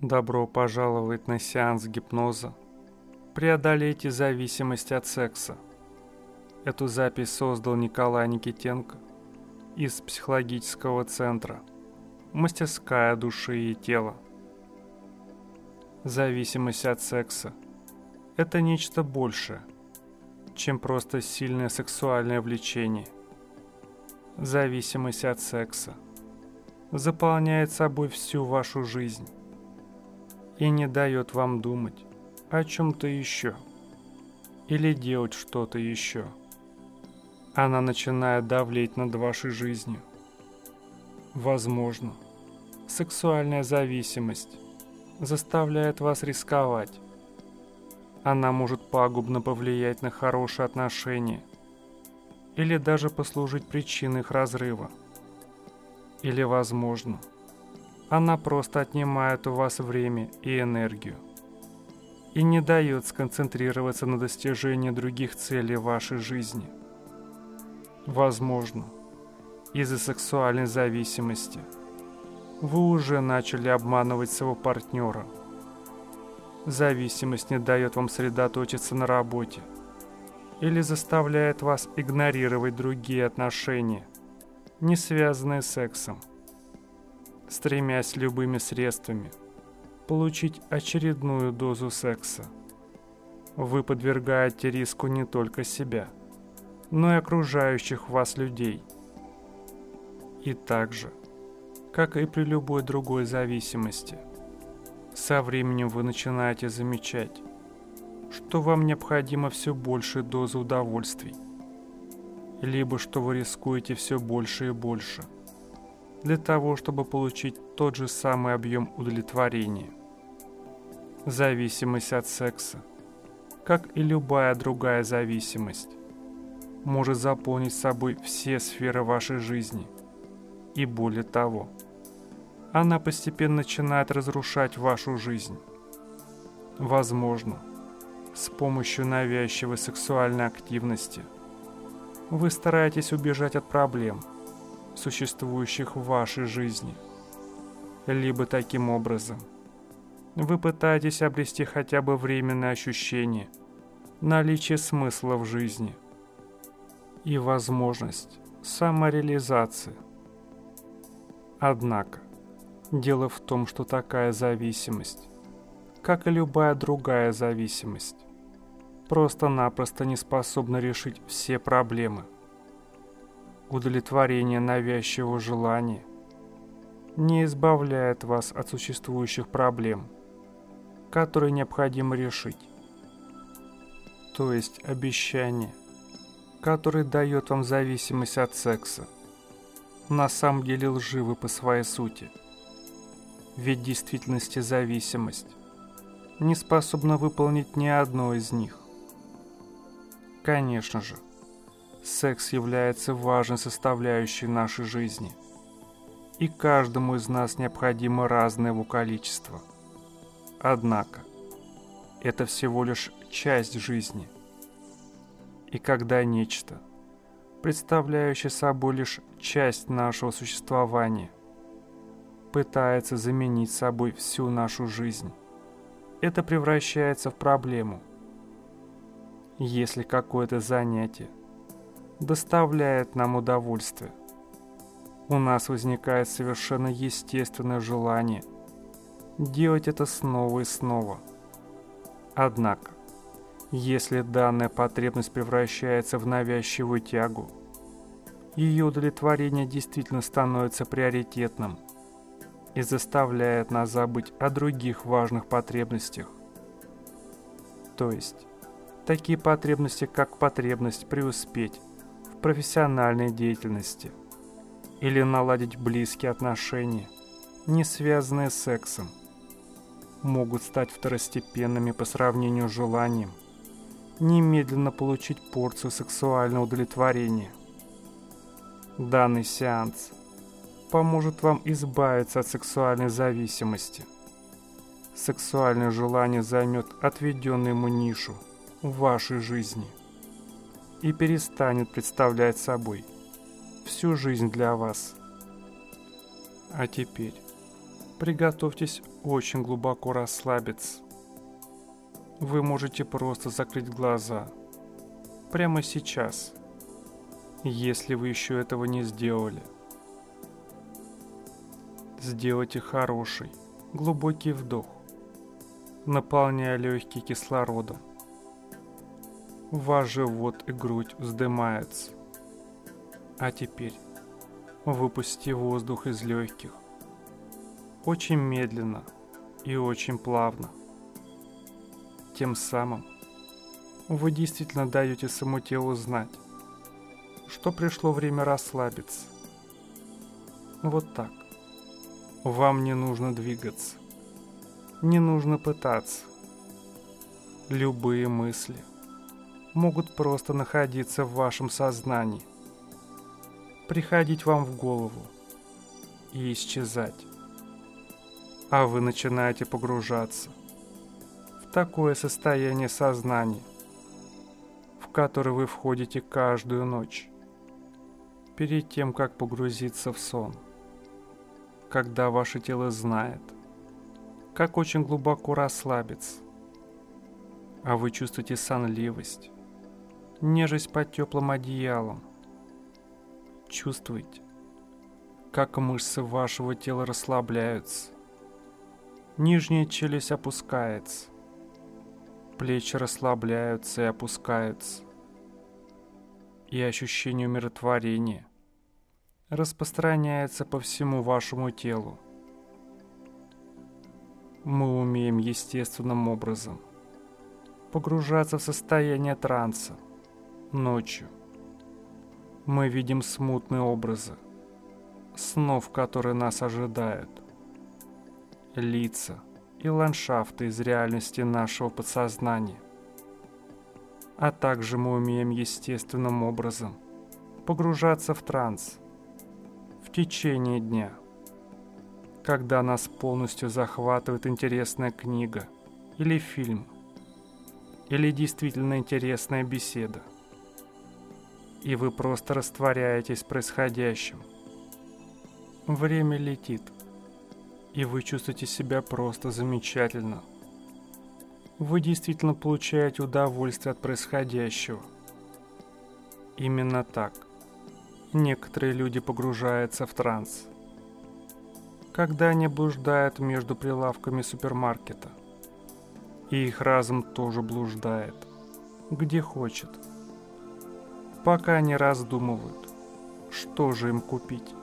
Добро пожаловать на сеанс гипноза. Преодолейте зависимость от секса. Эту запись создал Николай Никитенко из психологического центра «Мастерская души и тела». Зависимость от секса – это нечто большее, чем просто сильное сексуальное влечение. Зависимость от секса заполняет собой всю вашу жизнь и не дает вам думать о чем-то еще или делать что-то еще. Она начинает давлеть над вашей жизнью. Возможно, сексуальная зависимость заставляет вас рисковать. Она может пагубно повлиять на хорошие отношения или даже послужить причиной их разрыва. Или, возможно, она просто отнимает у вас время и энергию и не дает сконцентрироваться на достижении других целей вашей жизни. Возможно, из-за сексуальной зависимости вы уже начали обманывать своего партнера. Зависимость не дает вам сосредоточиться на работе или заставляет вас игнорировать другие отношения, не связанные с сексом, стремясь любыми средствами получить очередную дозу секса. Вы подвергаете риску не только себя, но и окружающих вас людей. И так же, как и при любой другой зависимости, со временем вы начинаете замечать, что вам необходимо все большая доза удовольствий, либо что вы рискуете все больше и больше, для того, чтобы получить тот же самый объем удовлетворения. Зависимость от секса, как и любая другая зависимость, может заполнить собой все сферы вашей жизни. И более того, она постепенно начинает разрушать вашу жизнь. Возможно, с помощью навязчивой сексуальной активности вы стараетесь убежать от проблем, существующих в вашей жизни. Либо таким образом вы пытаетесь обрести хотя бы временное ощущение наличия смысла в жизни и возможность самореализации. Однако, дело в том, что такая зависимость, как и любая другая зависимость, просто-напросто не способна решить все проблемы. Удовлетворение навязчивого желания не избавляет вас от существующих проблем, которые необходимо решить. То есть обещание, которое дает вам зависимость от секса, на самом деле лживы по своей сути. Ведь в действительности зависимость не способна выполнить ни одно из них. Конечно же, секс является важной составляющей нашей жизни, и каждому из нас необходимо разное его количество. Однако, это всего лишь часть жизни. И когда нечто, представляющее собой лишь часть нашего существования, пытается заменить собой всю нашу жизнь, это превращается в проблему. Если какое-то занятие доставляет нам удовольствие, у нас возникает совершенно естественное желание делать это снова и снова. Однако, если данная потребность превращается в навязчивую тягу, ее удовлетворение действительно становится приоритетным и заставляет нас забыть о других важных потребностях. То есть, такие потребности, как потребность преуспеть в профессиональной деятельности или наладить близкие отношения, не связанные с сексом, могут стать второстепенными по сравнению с желанием немедленно получить порцию сексуального удовлетворения. Данный сеанс поможет вам избавиться от сексуальной зависимости. Сексуальное желание займет отведенную ему нишу в вашей жизни и перестанет представлять собой всю жизнь для вас. А теперь Приготовьтесь очень глубоко расслабиться. Вы можете просто закрыть глаза прямо сейчас, если вы еще этого не сделали. Сделайте хороший, глубокий вдох, наполняя легкие кислородом. Ваш живот и грудь вздымаются. А теперь выпустите воздух из легких. Очень медленно и очень плавно. Тем самым вы действительно даете своему телу знать, что пришло время расслабиться. Вот так. Вам не нужно двигаться. Не нужно пытаться. Любые мысли могут просто находиться в вашем сознании, приходить вам в голову и исчезать. А вы начинаете погружаться в такое состояние сознания, в которое вы входите каждую ночь, перед тем, как погрузиться в сон, когда ваше тело знает, как очень глубоко расслабиться, а вы чувствуете сонливость, нежесть под теплым одеялом. Чувствуете, как мышцы вашего тела расслабляются, нижняя челюсть опускается, плечи расслабляются и опускаются, и ощущение умиротворения распространяется по всему вашему телу. Мы умеем естественным образом погружаться в состояние транса ночью. Мы видим смутные образы снов, которые нас ожидают, лица и ландшафты из реальности нашего подсознания. А также мы умеем естественным образом погружаться в транс в течение дня, когда нас полностью захватывает интересная книга или фильм, или действительно интересная беседа, и вы просто растворяетесь в происходящем. Время летит, и вы чувствуете себя просто замечательно. Вы действительно получаете удовольствие от происходящего. Именно так некоторые люди погружаются в транс, когда они блуждают между прилавками супермаркета, и их разум тоже блуждает, где хочет, пока они раздумывают, что же им купить.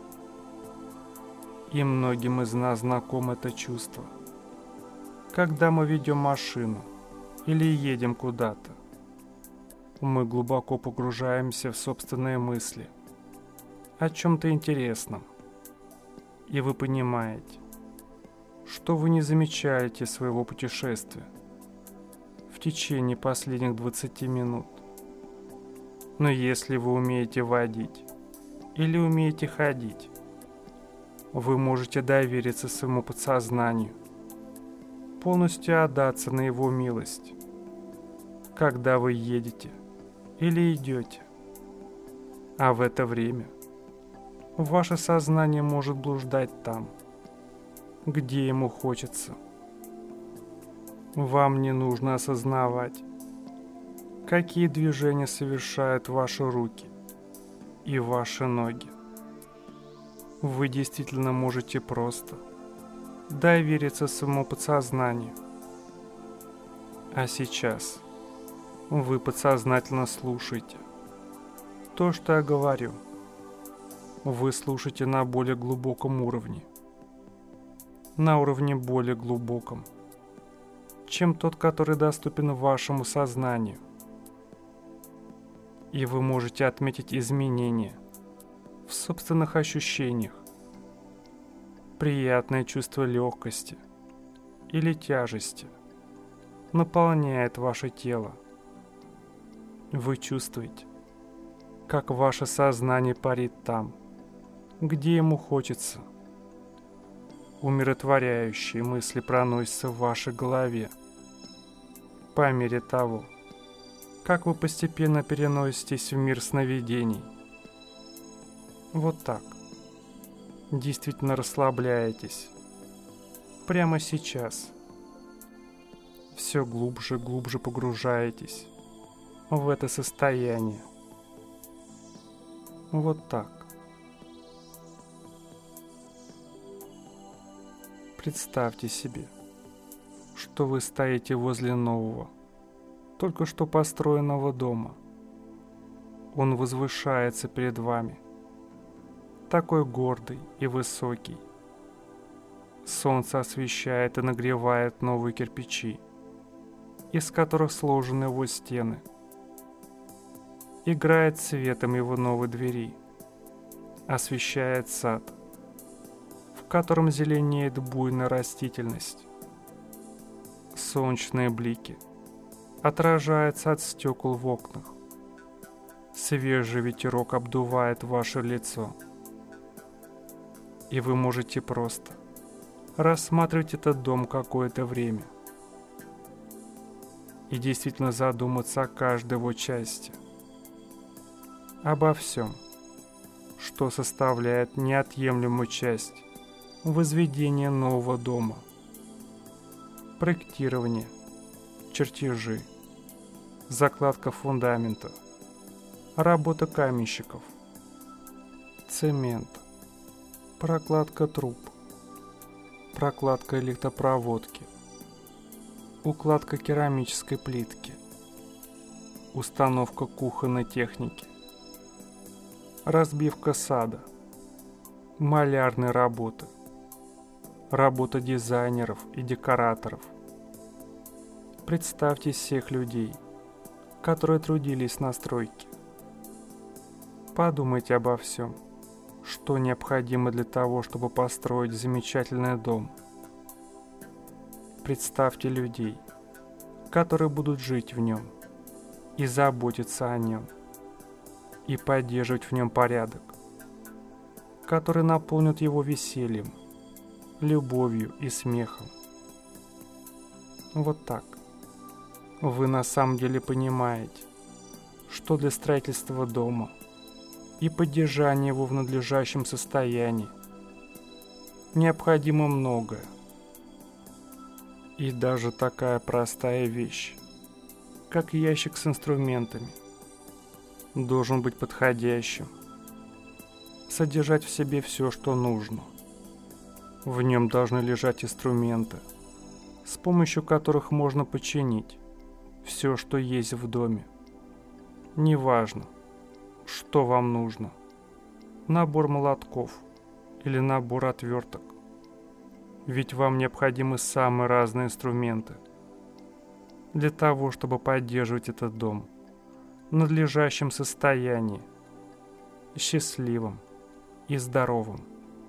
И многим из нас знакомо это чувство, когда мы ведем машину или едем куда-то. Мы глубоко погружаемся в собственные мысли о чем-то интересном, и вы понимаете, что вы не замечаете своего путешествия в течение последних 20 минут. Но если вы умеете водить или умеете ходить, вы можете довериться своему подсознанию, полностью отдаться на его милость, когда вы едете или идете. А в это время ваше сознание может блуждать там, где ему хочется. Вам не нужно осознавать, какие движения совершают ваши руки и ваши ноги. Вы действительно можете просто довериться своему подсознанию. А сейчас вы подсознательно слушаете то, что я говорю. Вы слушаете на более глубоком уровне. На уровне более глубоком, чем тот, который доступен вашему сознанию. И вы можете отметить изменения в собственных ощущениях. Приятное чувство легкости или тяжести наполняет ваше тело. Вы чувствуете, как ваше сознание парит там, где ему хочется. Умиротворяющие мысли проносятся в вашей голове по мере того, как вы постепенно переноситесь в мир сновидений. Вот так. Действительно расслабляетесь прямо сейчас. Все глубже и глубже погружаетесь в это состояние. Вот так. Представьте себе, что вы стоите возле нового, только что построенного дома. Он возвышается перед вами, такой гордый и высокий. Солнце освещает и нагревает новые кирпичи, из которых сложены его стены. Играет светом его новой двери, освещает сад, в котором зеленеет буйная растительность. Солнечные блики отражаются от стекол в окнах. Свежий ветерок обдувает ваше лицо. И вы можете просто рассматривать этот дом какое-то время и действительно задуматься о каждой его части, обо всем, что составляет неотъемлемую часть возведения нового дома. Проектирование, чертежи, закладка фундамента, работа каменщиков, цемент, прокладка труб, прокладка электропроводки, укладка керамической плитки, установка кухонной техники, разбивка сада, малярные работы, работа дизайнеров и декораторов. Представьте всех людей, которые трудились на стройке. Подумайте обо всем, что необходимо для того, чтобы построить замечательный дом. Представьте людей, которые будут жить в нем и заботиться о нем, и поддерживать в нем порядок, который наполнит его весельем, любовью и смехом. Вот так. Вы на самом деле понимаете, что для строительства дома и поддержания его в надлежащем состоянии необходимо многое. И даже такая простая вещь, как ящик с инструментами, должен быть подходящим, содержать в себе все, что нужно. В нем должны лежать инструменты, с помощью которых можно починить все, что есть в доме. Неважно, что вам нужно. Набор молотков или набор отверток. Ведь вам необходимы самые разные инструменты для того, чтобы поддерживать этот дом в надлежащем состоянии, счастливым и здоровым.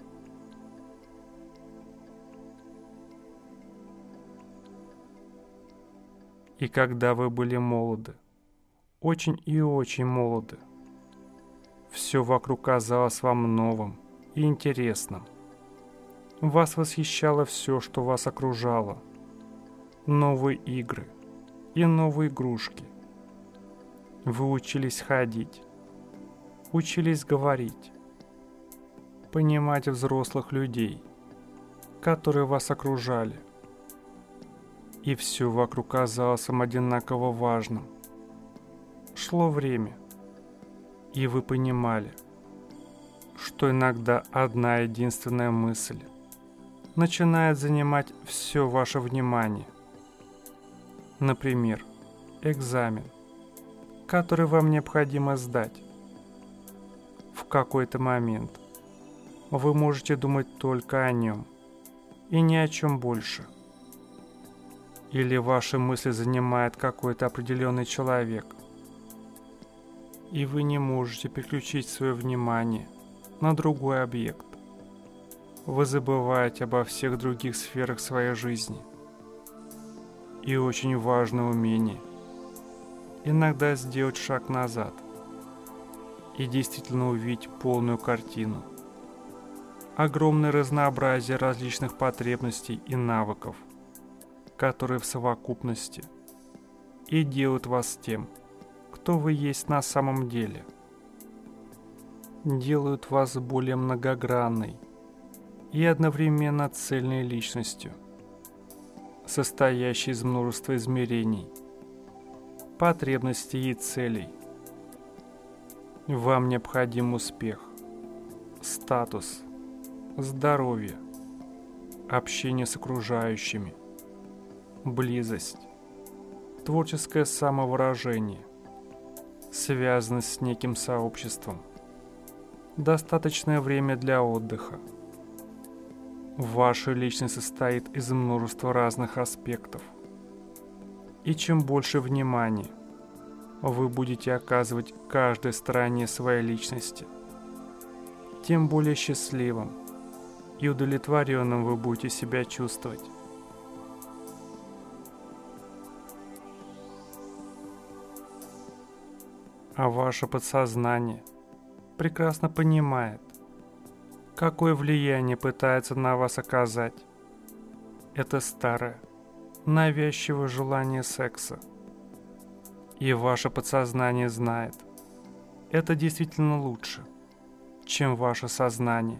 И когда вы были молоды, очень и очень молоды, все вокруг казалось вам новым и интересным. Вас восхищало все, что вас окружало. Новые игры и новые игрушки. Вы учились ходить, учились говорить, понимать взрослых людей, которые вас окружали. И все вокруг казалось вам одинаково важным. Шло время, и вы понимали, что иногда одна единственная мысль начинает занимать все ваше внимание. Например, экзамен, который вам необходимо сдать. В какой-то момент вы можете думать только о нем и ни о чем больше. Или ваши мысли занимает какой-то определенный человек, и вы не можете переключить свое внимание на другой объект. Вы забываете обо всех других сферах своей жизни. И очень важное умение иногда сделать шаг назад и действительно увидеть полную картину. Огромное разнообразие различных потребностей и навыков, которые в совокупности и делают вас тем, кто вы есть на самом деле. Делают вас более многогранной и одновременно цельной личностью, состоящий из множества измерений, потребностей и целей. Вам необходим успех, статус, здоровье, общение с окружающими, близость, творческое самовыражение, связанность с неким сообществом, достаточное время для отдыха. Ваша личность состоит из множества разных аспектов. И чем больше внимания вы будете оказывать каждой стороне своей личности, тем более счастливым и удовлетворенным вы будете себя чувствовать. А ваше подсознание прекрасно понимает, какое влияние пытается на вас оказать это старое, навязчивое желание секса. И ваше подсознание знает, это действительно лучше, чем ваше сознание.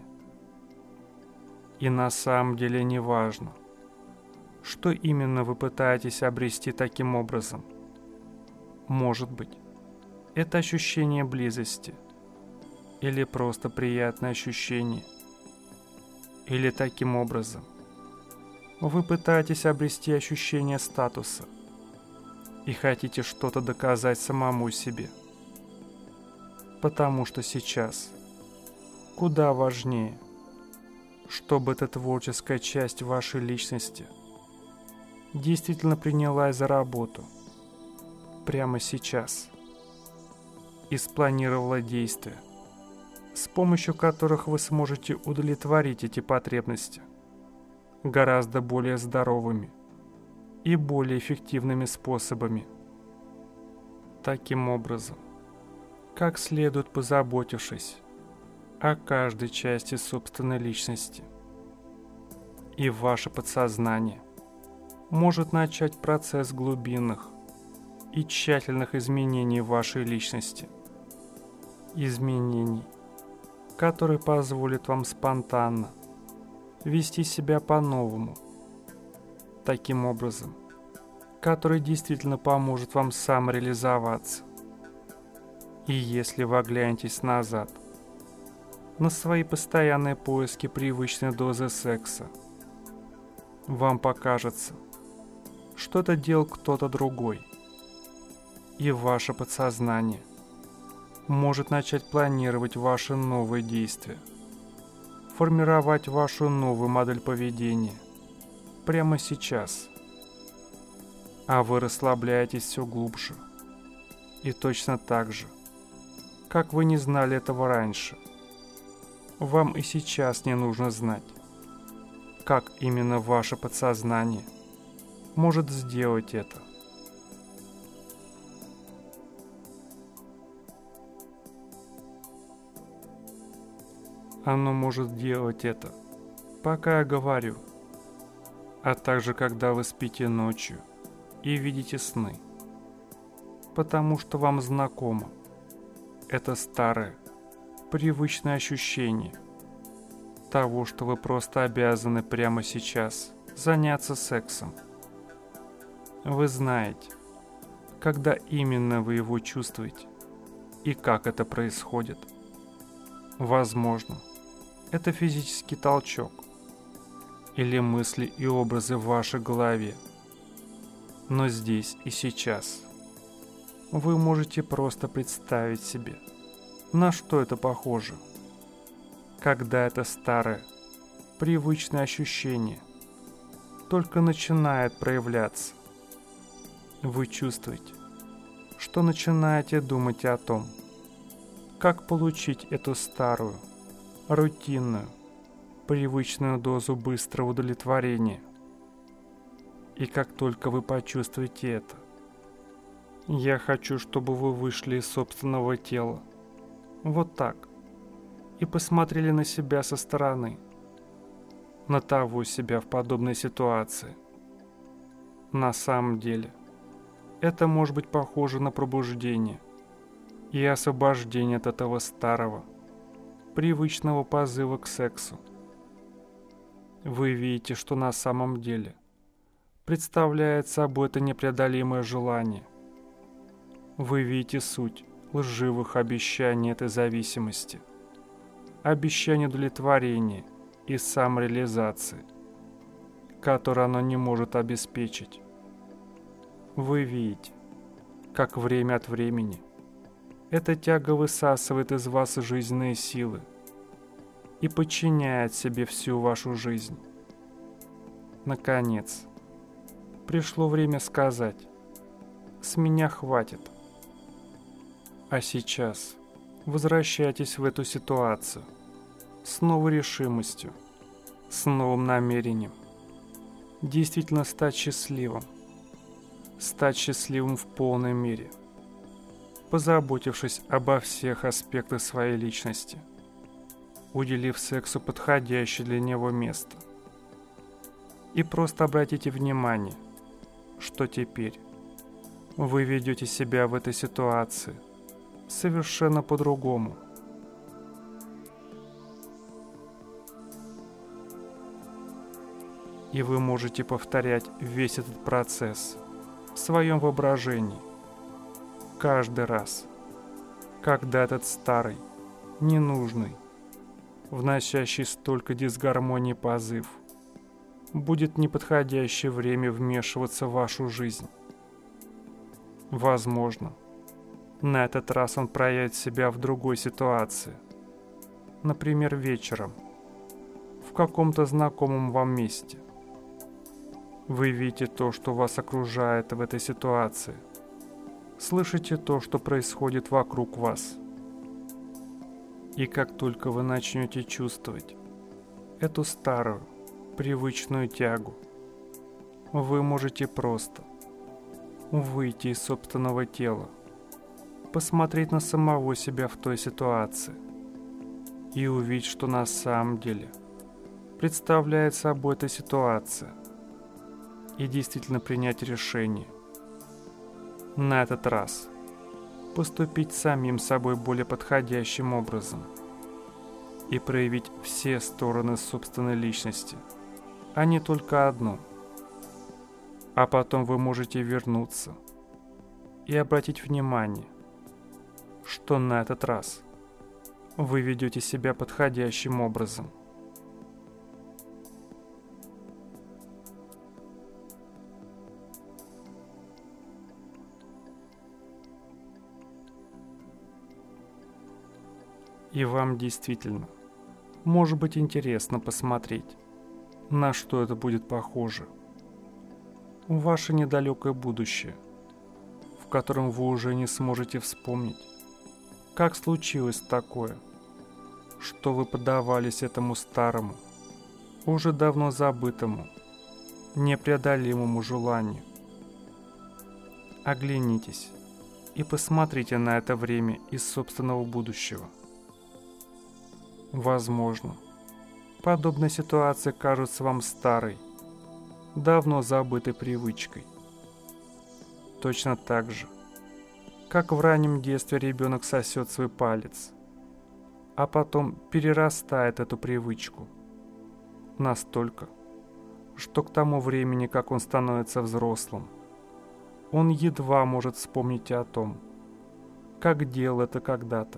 И на самом деле не важно, что именно вы пытаетесь обрести таким образом. Может быть, это ощущение близости, или просто приятное ощущение, или таким образом вы пытаетесь обрести ощущение статуса и хотите что-то доказать самому себе. Потому что сейчас куда важнее, чтобы эта творческая часть вашей личности действительно принялась за работу прямо сейчас и спланировала действия, с помощью которых вы сможете удовлетворить эти потребности гораздо более здоровыми и более эффективными способами. Таким образом, как следует позаботившись о каждой части собственной личности. И ваше подсознание может начать процесс глубинных и тщательных изменений вашей личности. Изменений, которые позволят вам спонтанно вести себя по-новому, таким образом, который действительно поможет вам самореализоваться. И если вы оглянетесь назад на свои постоянные поиски привычной дозы секса, вам покажется, что это делал кто-то другой, и ваше подсознание может начать планировать ваши новые действия, формировать вашу новую модель поведения прямо сейчас. А вы расслабляетесь все глубже. И точно так же, как вы не знали этого раньше, вам и сейчас не нужно знать, как именно ваше подсознание может сделать это. Оно может делать это, пока я говорю, а также когда вы спите ночью и видите сны, потому что вам знакомо это старое, привычное ощущение того, что вы просто обязаны прямо сейчас заняться сексом. Вы знаете, когда именно вы его чувствуете и как это происходит. Возможно, это физический толчок или мысли и образы в вашей голове. Но здесь и сейчас вы можете просто представить себе, на что это похоже, когда это старое, привычное ощущение только начинает проявляться. Вы чувствуете, что начинаете думать о том, как получить эту старую, рутинную, привычную дозу быстрого удовлетворения. И как только вы почувствуете это, я хочу, чтобы вы вышли из собственного тела, вот так, и посмотрели на себя со стороны, на того себя в подобной ситуации. На самом деле, это может быть похоже на пробуждение и освобождение от этого старого, привычного позыва к сексу. Вы видите, что на самом деле представляет собой это непреодолимое желание. Вы видите суть лживых обещаний этой зависимости, обещаний удовлетворения и самореализации, которые оно не может обеспечить. Вы видите, как время от времени эта тяга высасывает из вас жизненные силы и подчиняет себе всю вашу жизнь. Наконец, пришло время сказать: «С меня хватит». А сейчас возвращайтесь в эту ситуацию с новой решимостью, с новым намерением действительно стать счастливым в полной мере, позаботившись обо всех аспектах своей личности, уделив сексу подходящее для него место. И просто обратите внимание, что теперь вы ведете себя в этой ситуации совершенно по-другому. И вы можете повторять весь этот процесс в своем воображении каждый раз, когда этот старый, ненужный, вносящий столько дисгармонии позыв будет неподходящее время вмешиваться в вашу жизнь. Возможно, на этот раз он проявит себя в другой ситуации, например, вечером, в каком-то знакомом вам месте. Вы видите то, что вас окружает в этой ситуации, слышите то, что происходит вокруг вас. И как только вы начнете чувствовать эту старую, привычную тягу, вы можете просто выйти из собственного тела, посмотреть на самого себя в той ситуации и увидеть, что на самом деле представляет собой эта ситуация, и действительно принять решение. На этот раз поступить самим собой более подходящим образом и проявить все стороны собственной личности, а не только одну. А потом вы можете вернуться и обратить внимание, что на этот раз вы ведете себя подходящим образом. И вам действительно может быть интересно посмотреть, на что это будет похоже. Ваше недалекое будущее, в котором вы уже не сможете вспомнить, как случилось такое, что вы поддавались этому старому, уже давно забытому, непреодолимому желанию. Оглянитесь и посмотрите на это время из собственного будущего. Возможно, подобная ситуация кажется вам старой, давно забытой привычкой. Точно так же, как в раннем детстве ребенок сосет свой палец, а потом перерастает эту привычку настолько, что к тому времени, как он становится взрослым, он едва может вспомнить о том, как делал это когда-то.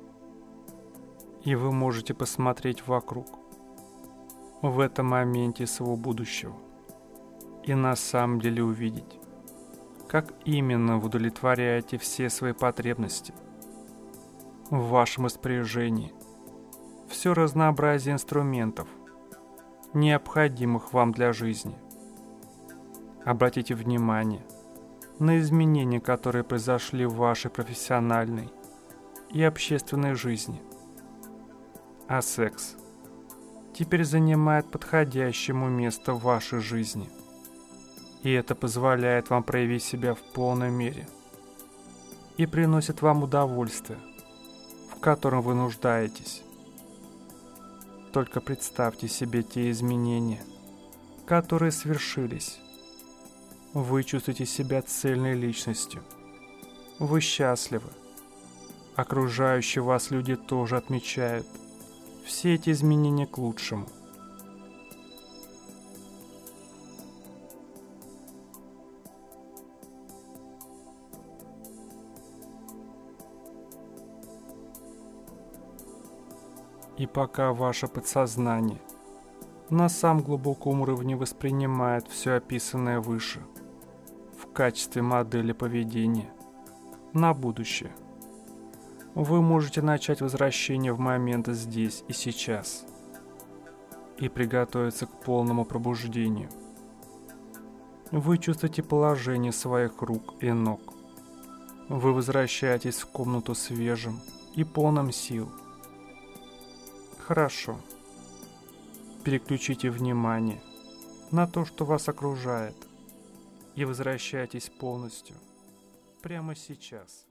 И вы можете посмотреть вокруг, в этом моменте своего будущего, и на самом деле увидеть, как именно вы удовлетворяете все свои потребности. В вашем распоряжении все разнообразие инструментов, необходимых вам для жизни. Обратите внимание на изменения, которые произошли в вашей профессиональной и общественной жизни. А секс теперь занимает подходящее ему место в вашей жизни. И это позволяет вам проявить себя в полной мере и приносит вам удовольствие, в котором вы нуждаетесь. Только представьте себе те изменения, которые свершились. Вы чувствуете себя цельной личностью. Вы счастливы. Окружающие вас люди тоже отмечают все эти изменения к лучшему. И пока ваше подсознание на самом глубоком уровне воспринимает все описанное выше в качестве модели поведения на будущее, вы можете начать возвращение в момент здесь и сейчас и приготовиться к полному пробуждению. Вы чувствуете положение своих рук и ног. Вы возвращаетесь в комнату свежим и полным сил. Хорошо. Переключите внимание на то, что вас окружает, и возвращайтесь полностью прямо сейчас.